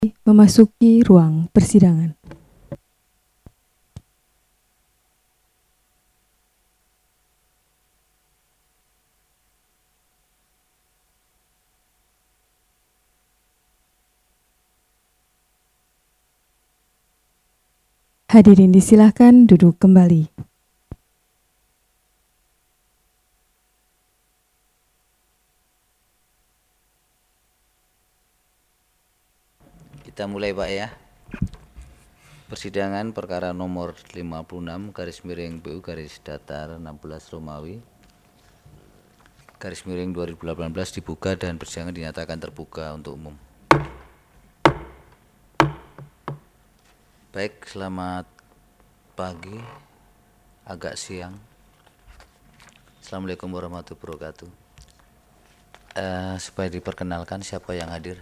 memasuki ruang persidangan. Hadirin disilahkan duduk kembali. Kita mulai Pak ya. Persidangan perkara nomor 56 garis miring PU garis datar 16 Romawi garis miring 2018 dibuka dan persidangan dinyatakan terbuka untuk umum. Baik, selamat pagi, agak siang. Assalamualaikum warahmatullahi wabarakatuh. Supaya diperkenalkan siapa yang hadir.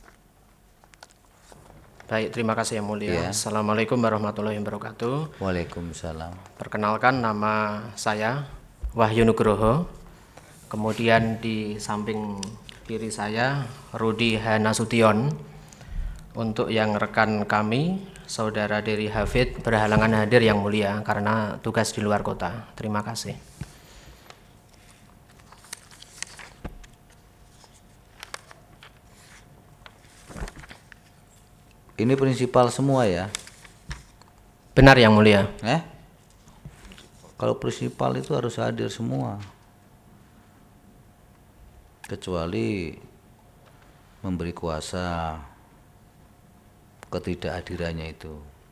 Baik, terima kasih Yang Mulia. Ya. Assalamualaikum warahmatullahi wabarakatuh. Waalaikumsalam. Perkenalkan, nama saya Wahyu Nugroho. Kemudian di samping kiri saya Rudi H. Nasution. Untuk yang rekan kami, Saudara Dery Hafid berhalangan hadir Yang Mulia karena tugas di luar kota. Terima kasih. Ini prinsipal semua ya? Benar Yang Mulia. Kalau prinsipal itu harus hadir semua, kecuali memberi kuasa ketidakhadirannya itu.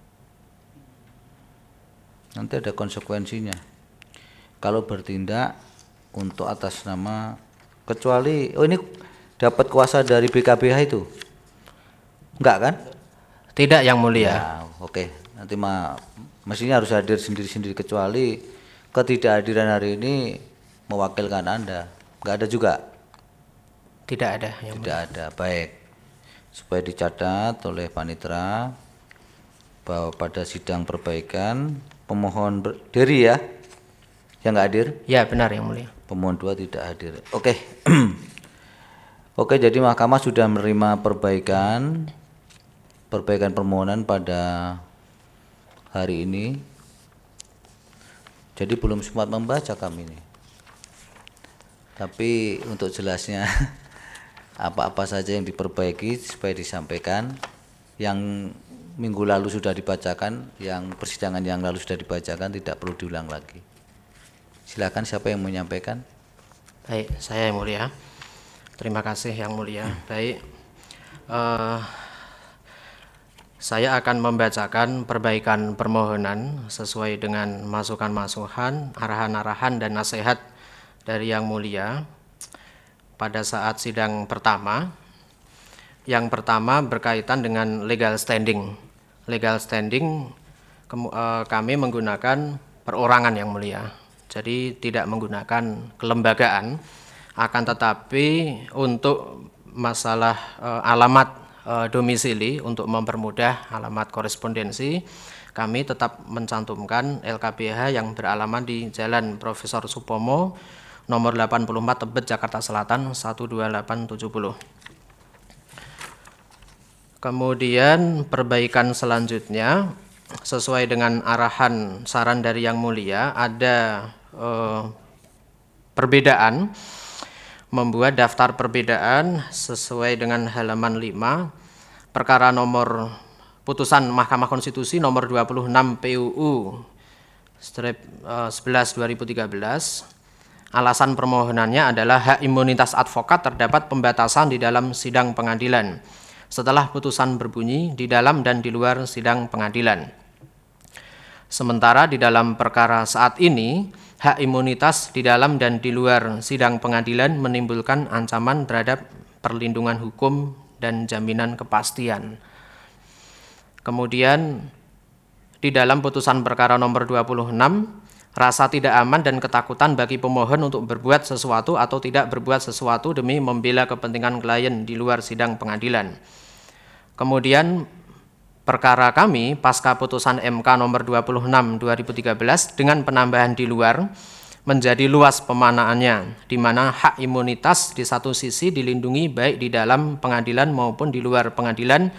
Nanti ada konsekuensinya. Kalau bertindak untuk atas nama, kecuali, oh ini dapat kuasa dari BKBH itu? Enggak kan? Tidak Yang Mulia. Ya, oke. Nanti mestinya harus hadir sendiri-sendiri, kecuali ketidakhadiran hari ini mewakilkan Anda. Enggak ada juga? Tidak ada Yang Mulia. Tidak ada. Baik. Supaya dicatat oleh panitera bahwa pada sidang perbaikan pemohon Dery ya yang enggak hadir? Ya, benar Yang Mulia. Pemohon 2 tidak hadir. Oke. Oke, jadi mahkamah sudah menerima perbaikan permohonan pada hari ini. Jadi belum sempat membaca kami ini. Tapi untuk jelasnya apa-apa saja yang diperbaiki supaya disampaikan. Yang minggu lalu sudah dibacakan, yang persidangan yang lalu sudah dibacakan, tidak perlu diulang lagi. Silakan, siapa yang menyampaikan? Baik, saya Yang Mulia. Terima kasih Yang Mulia. Baik, saya akan membacakan perbaikan permohonan sesuai dengan masukan-masukan, arahan-arahan dan nasihat dari Yang Mulia pada saat sidang pertama. Yang pertama berkaitan dengan legal standing. Legal standing kami menggunakan perorangan Yang Mulia. Jadi tidak menggunakan kelembagaan, akan tetapi untuk masalah alamat domisili, untuk mempermudah alamat korespondensi, kami tetap mencantumkan LKBH yang beralamat di Jalan Profesor Supomo nomor 84 Tebet, Jakarta Selatan 12870. Kemudian perbaikan selanjutnya sesuai dengan arahan saran dari Yang Mulia, ada perbedaan, membuat daftar perbedaan sesuai dengan halaman 5 perkara nomor putusan Mahkamah Konstitusi nomor 26 PUU 11 2013. Alasan permohonannya adalah hak imunitas advokat terdapat pembatasan di dalam sidang pengadilan setelah putusan berbunyi di dalam dan di luar sidang pengadilan. Sementara di dalam perkara saat ini, hak imunitas di dalam dan di luar sidang pengadilan menimbulkan ancaman terhadap perlindungan hukum dan jaminan kepastian. Kemudian di dalam putusan perkara nomor 26, rasa tidak aman dan ketakutan bagi pemohon untuk berbuat sesuatu atau tidak berbuat sesuatu demi membela kepentingan klien di luar sidang pengadilan. Kemudian perkara kami pasca putusan MK nomor 26 2013 dengan penambahan di luar menjadi luas pemaknaannya, di mana hak imunitas di satu sisi dilindungi baik di dalam pengadilan maupun di luar pengadilan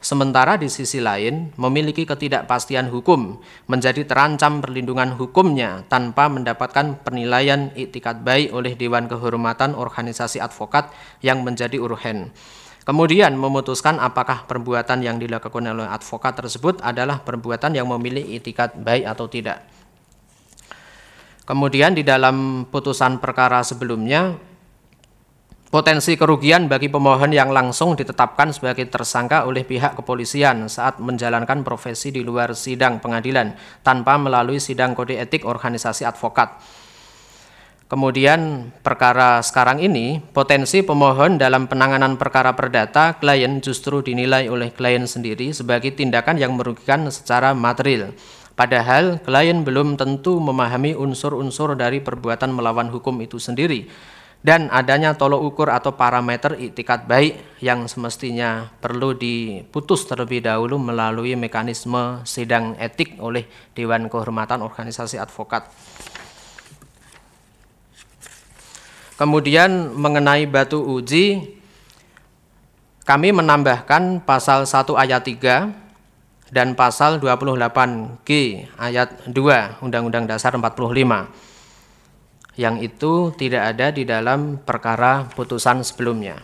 sementara di sisi lain memiliki ketidakpastian hukum, menjadi terancam perlindungan hukumnya tanpa mendapatkan penilaian iktikat baik oleh Dewan Kehormatan Organisasi Advokat yang menjadi urgen. Kemudian memutuskan apakah perbuatan yang dilakukan oleh advokat tersebut adalah perbuatan yang memiliki iktikat baik atau tidak. Kemudian di dalam putusan perkara sebelumnya, potensi kerugian bagi pemohon yang langsung ditetapkan sebagai tersangka oleh pihak kepolisian saat menjalankan profesi di luar sidang pengadilan tanpa melalui sidang kode etik organisasi advokat. Kemudian perkara sekarang ini, potensi pemohon dalam penanganan perkara perdata klien justru dinilai oleh klien sendiri sebagai tindakan yang merugikan secara material. Padahal klien belum tentu memahami unsur-unsur dari perbuatan melawan hukum itu sendiri, dan adanya tolok ukur atau parameter iktikat baik yang semestinya perlu diputus terlebih dahulu melalui mekanisme sidang etik oleh Dewan Kehormatan Organisasi Advokat. Kemudian mengenai batu uji, kami menambahkan pasal 1 ayat 3 dan pasal 28G ayat 2 Undang-Undang Dasar 45. Yang itu tidak ada di dalam perkara putusan sebelumnya.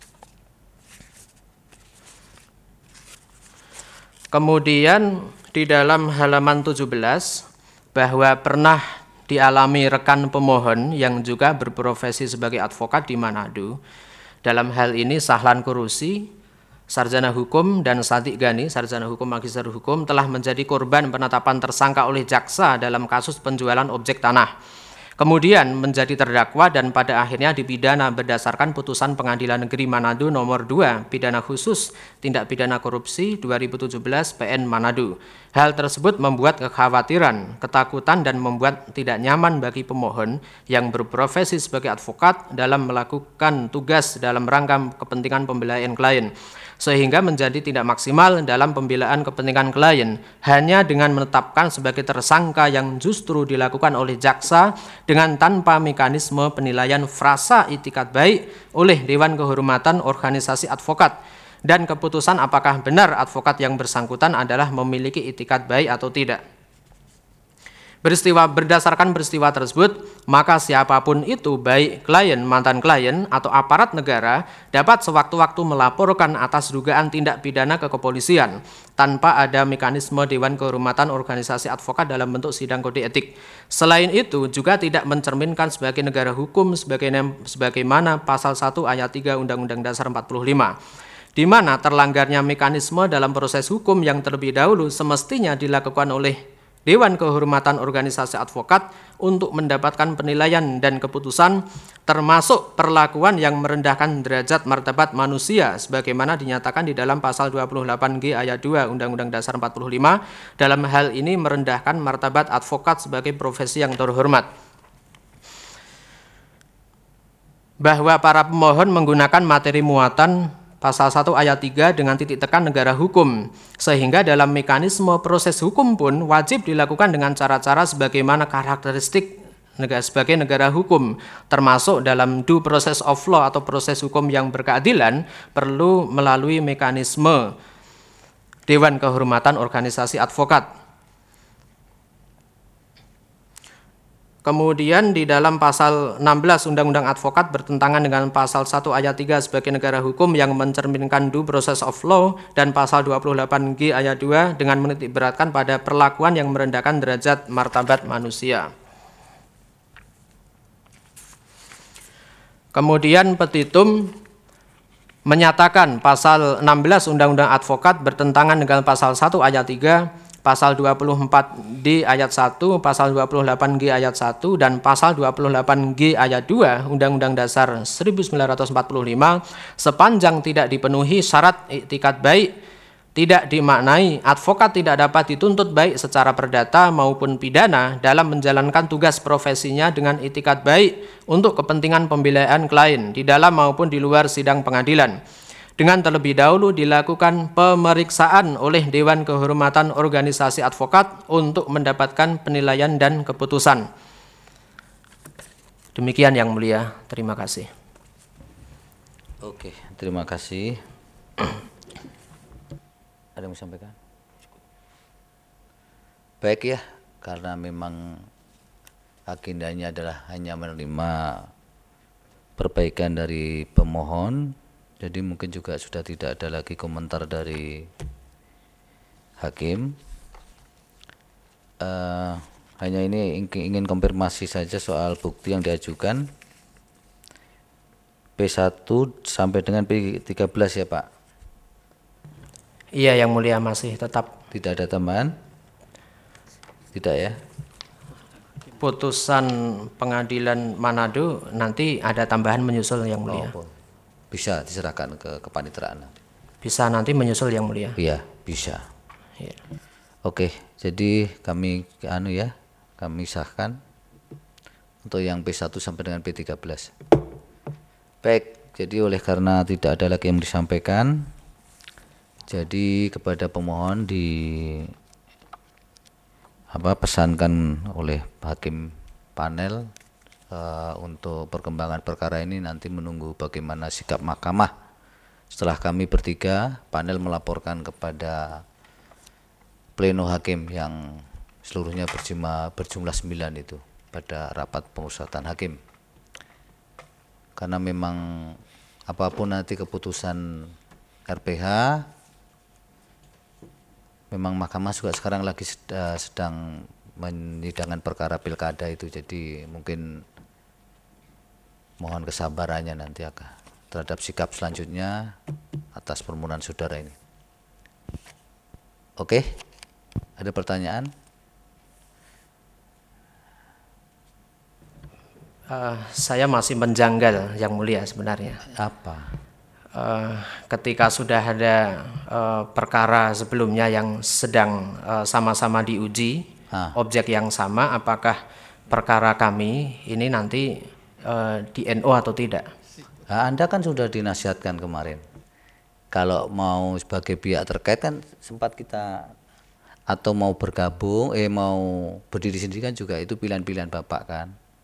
Kemudian di dalam halaman 17 bahwa pernah dialami rekan pemohon yang juga berprofesi sebagai advokat di Manado. Dalam hal ini Sahlan Kurusi, sarjana hukum, dan Sadik Gani, sarjana hukum magister hukum, telah menjadi korban penetapan tersangka oleh jaksa dalam kasus penjualan objek tanah. Kemudian menjadi terdakwa dan pada akhirnya dipidana berdasarkan putusan Pengadilan Negeri Manado nomor 2 pidana khusus tindak pidana korupsi 2017 PN Manado. Hal tersebut membuat kekhawatiran, ketakutan, dan membuat tidak nyaman bagi pemohon yang berprofesi sebagai advokat dalam melakukan tugas dalam rangka kepentingan pembelaan klien, sehingga menjadi tidak maksimal dalam pembelaan kepentingan klien hanya dengan menetapkan sebagai tersangka yang justru dilakukan oleh jaksa dengan tanpa mekanisme penilaian frasa iktikat baik oleh Dewan Kehormatan Organisasi Advokat dan keputusan apakah benar advokat yang bersangkutan adalah memiliki iktikat baik atau tidak. Berdasarkan peristiwa tersebut, maka siapapun itu, baik klien, mantan klien, atau aparat negara, dapat sewaktu-waktu melaporkan atas dugaan tindak pidana ke kepolisian tanpa ada mekanisme Dewan Kehormatan Organisasi Advokat dalam bentuk sidang kode etik. Selain itu, juga tidak mencerminkan sebagai negara hukum sebagaimana pasal 1 ayat 3 Undang-Undang Dasar 45. Di mana terlanggarnya mekanisme dalam proses hukum yang terlebih dahulu semestinya dilakukan oleh Dewan Kehormatan Organisasi Advokat untuk mendapatkan penilaian dan keputusan termasuk perlakuan yang merendahkan derajat martabat manusia sebagaimana dinyatakan di dalam pasal 28G ayat 2 Undang-Undang Dasar 45, dalam hal ini merendahkan martabat advokat sebagai profesi yang terhormat. Bahwa para pemohon menggunakan materi muatan pasal 1 ayat 3 dengan titik tekan negara hukum, sehingga dalam mekanisme proses hukum pun wajib dilakukan dengan cara-cara sebagaimana karakteristik sebagai negara hukum, termasuk dalam due process of law atau proses hukum yang berkeadilan perlu melalui mekanisme Dewan Kehormatan Organisasi Advokat. Kemudian di dalam pasal 16 Undang-Undang Advokat bertentangan dengan pasal 1 ayat 3 sebagai negara hukum yang mencerminkan due process of law dan pasal 28G ayat 2 dengan menitik beratkan pada perlakuan yang merendahkan derajat martabat manusia. Kemudian petitum menyatakan pasal 16 Undang-Undang Advokat bertentangan dengan pasal 1 ayat 3, pasal 24D ayat 1, pasal 28G ayat 1, dan pasal 28G ayat 2 Undang-Undang Dasar 1945 sepanjang tidak dipenuhi syarat iktikat baik, tidak dimaknai advokat tidak dapat dituntut baik secara perdata maupun pidana dalam menjalankan tugas profesinya dengan iktikat baik untuk kepentingan pembelaan klien di dalam maupun di luar sidang pengadilan, dengan terlebih dahulu dilakukan pemeriksaan oleh Dewan Kehormatan Organisasi Advokat untuk mendapatkan penilaian dan keputusan. Demikian yang mulia, terima kasih. Oke, terima kasih. Ada yang mau sampaikan? Baik ya, karena memang agendanya adalah hanya menerima perbaikan dari pemohon, jadi mungkin juga sudah tidak ada lagi komentar dari hakim. Hanya ini ingin konfirmasi saja soal bukti yang diajukan P1 sampai dengan P13 ya Pak? Iya, Yang Mulia, masih tetap. Tidak ada tambahan? Tidak ya? Putusan pengadilan Manado nanti ada tambahan menyusul, Yang Mulia. Bisa diserahkan ke kepaniteraan nanti? Bisa nanti menyusul, Yang Mulia. Iya, bisa. Ya. Oke, jadi kami kami sahkan untuk yang P1 sampai dengan P13. Baik, jadi oleh karena tidak ada lagi yang disampaikan, jadi kepada pemohon pesankan oleh hakim panel untuk perkembangan perkara ini nanti menunggu bagaimana sikap mahkamah. Setelah kami bertiga panel melaporkan kepada pleno hakim yang seluruhnya berjumlah 9 itu pada rapat pemusatan hakim. Karena memang apapun nanti keputusan RPH, memang mahkamah juga sekarang lagi sedang menyidangkan perkara pilkada itu, jadi mungkin mohon kesabarannya nanti terhadap sikap selanjutnya atas permohonan saudara ini. Oke, ada pertanyaan? Saya masih menjanggal, Yang Mulia, sebenarnya. Apa? Ketika sudah ada perkara sebelumnya yang sedang sama-sama diuji, objek yang sama, apakah perkara kami ini nanti di NO atau tidak? Anda kan sudah dinasihatkan kemarin. Kalau mau sebagai pihak terkait kan sempat kita, atau mau bergabung, mau berdiri sendiri kan juga itu pilihan-pilihan Bapak kan.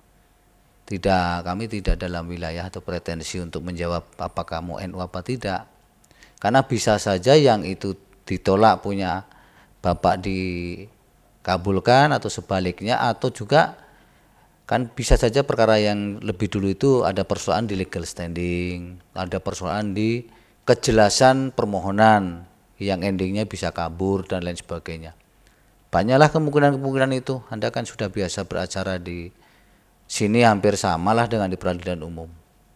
Tidak, kami tidak dalam wilayah atau pretensi untuk menjawab apakah mau NU apa tidak. Karena bisa saja yang itu ditolak punya Bapak dikabulkan atau sebaliknya, atau juga kan bisa saja perkara yang lebih dulu itu ada persoalan di legal standing, ada persoalan di kejelasan permohonan yang endingnya bisa kabur dan lain sebagainya. Banyaklah kemungkinan-kemungkinan itu. Anda kan sudah biasa beracara di sini, hampir samalah dengan di peradilan umum.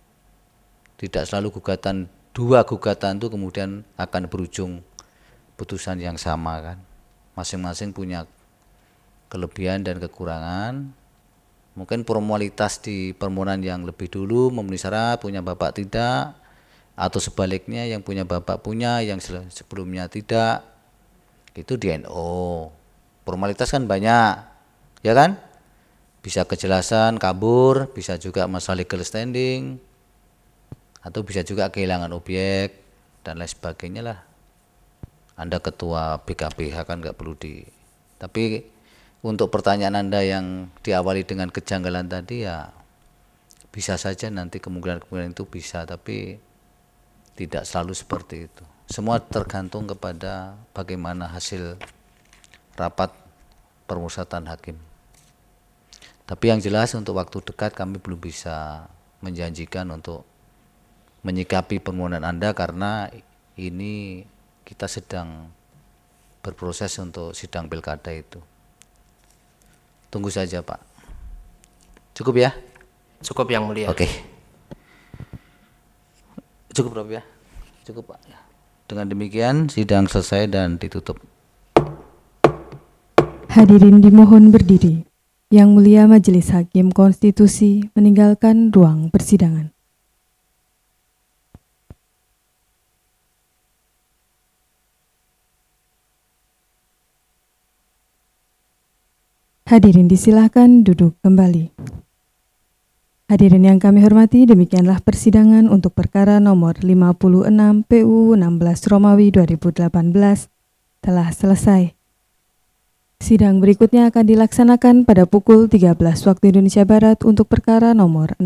Tidak selalu dua gugatan itu kemudian akan berujung putusan yang sama kan. Masing-masing punya kelebihan dan kekurangan. Mungkin formalitas di permohonan yang lebih dulu memenuhi syarat, punya Bapak tidak, atau sebaliknya yang punya Bapak punya, yang sebelumnya tidak. Itu di NO. Formalitas kan banyak, ya kan? Bisa kejelasan kabur, bisa juga masalah legal standing, atau bisa juga kehilangan objek dan lain sebagainya lah. Anda ketua BKPH kan nggak perlu tapi untuk pertanyaan Anda yang diawali dengan kejanggalan tadi, ya bisa saja nanti kemungkinan itu bisa, tapi tidak selalu seperti itu. Semua tergantung kepada bagaimana hasil rapat permusatan hakim. Tapi yang jelas untuk waktu dekat kami belum bisa menjanjikan untuk menyikapi permohonan Anda, karena ini kita sedang berproses untuk sidang pilkada itu. Tunggu saja Pak. Cukup ya? Cukup, Yang Mulia. Oke. Cukup Prof ya? Cukup Pak. Dengan demikian sidang selesai dan ditutup. Hadirin dimohon berdiri. Yang Mulia Majelis Hakim Konstitusi meninggalkan ruang persidangan. Hadirin disilahkan duduk kembali. Hadirin yang kami hormati, demikianlah persidangan untuk perkara nomor 56 PU 16 Romawi 2018 telah selesai. Sidang berikutnya akan dilaksanakan pada pukul 13 waktu Indonesia Barat untuk perkara nomor